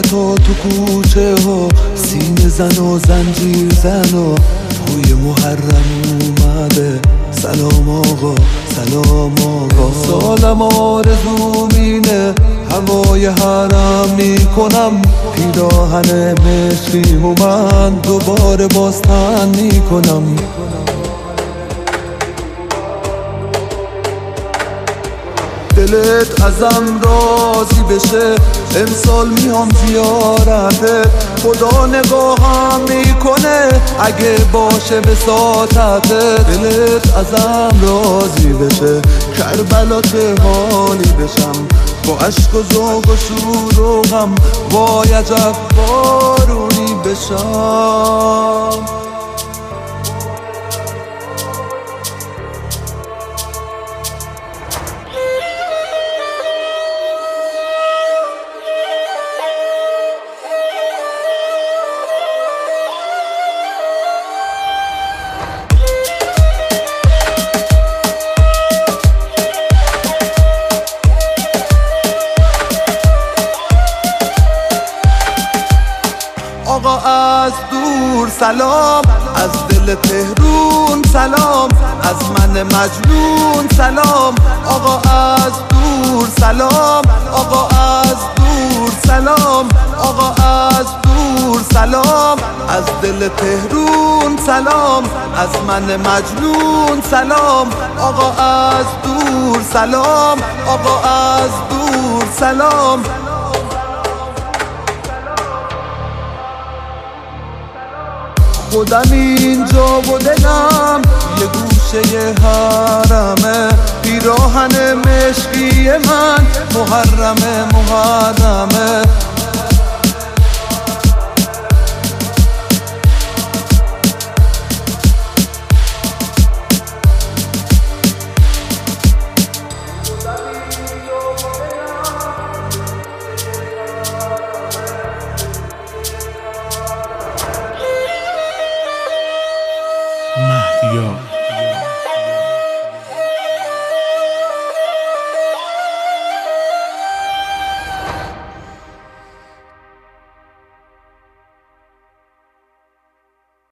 خطا تو کوچه ها، سینه زن و زنجیر زن و توی محرم اومده. سلام آقا سلام آقا، سالم آرزوم اینه هوای حرم میکنم، پیراهن مشکیمو من دوباره بازتن میکنم. دلت ازم راضی بشه امسال میام زیارتت، خدا نگاهم میکنه اگه باشه بساطتت. دلت ازم راضی بشه کربلا چه حالی بشم، با عشق و ذوق و شور و غم وای عجب بارونی بشم. آقا از دور سلام، از دل تهرون سلام، از من مجنون سلام. آقا از دور سلام، آقا از دور سلام، آقا از دور سلام، از دل تهرون سلام، از من مجنون سلام. آقا از دور سلام، آقا از دور سلام. خودم اینجا و دلم یه گوشه حرمه، پیراهن مشکی من محرمه محرمه. مهدیار